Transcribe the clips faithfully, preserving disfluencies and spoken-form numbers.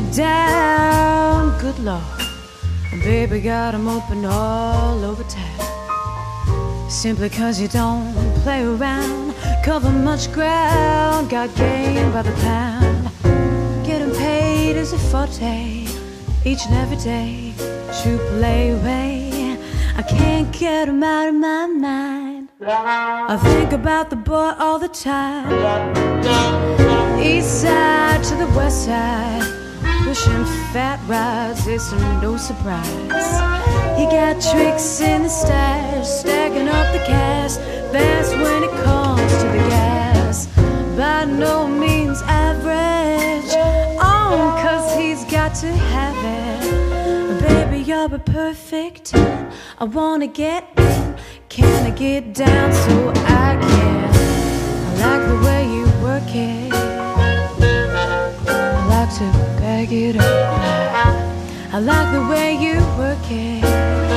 down, good Lord. Baby, got 'em open all over town. Simply 'cause you don't play around, cover much ground, got game by the pound. Getting paid is a forte, each and every day. True play way, I can't get 'em out of my mind. I think about the boy all the time. East side to the west side, pushing fat rides, it's no surprise. He got tricks in the stash, stacking up the cash, fast when it comes to the gas. By no means average, on 'cause he's got to have it. Baby, you're a perfect ten, I wanna get in, can I get down so I can? I like the way you work it, I like to bag it up. I like the way you work it.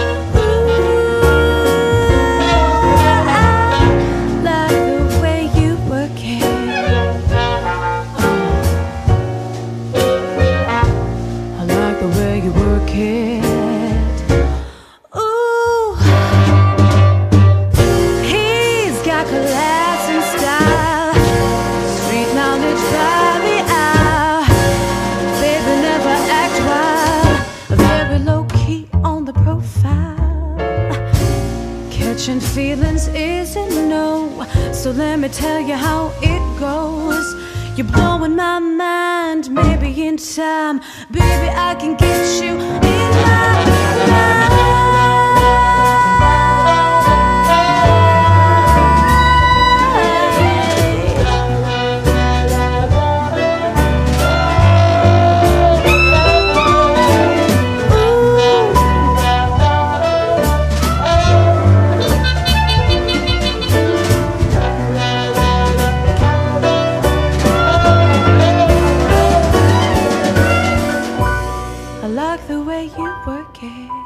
Ooh, I like the way you work it. Oh, I like the way you work it. Ooh, he's got class and style, street knowledge by the hour. Baby, never act wild, very low key on the profile. Catching feelings is a no, so let me tell you how it goes. You're blowing my mind, maybe in time, baby, I can get you in my mind. I like the way you work it,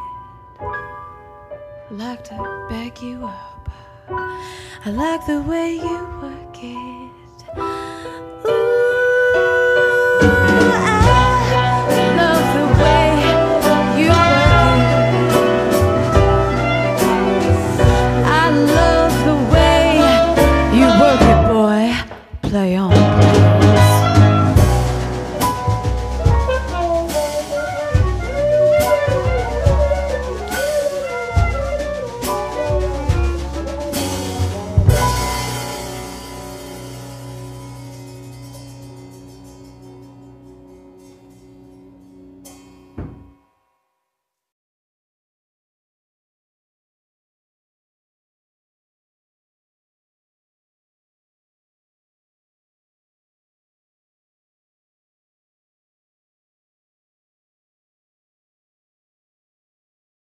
I like to back you up. I like the way you work it. Ooh.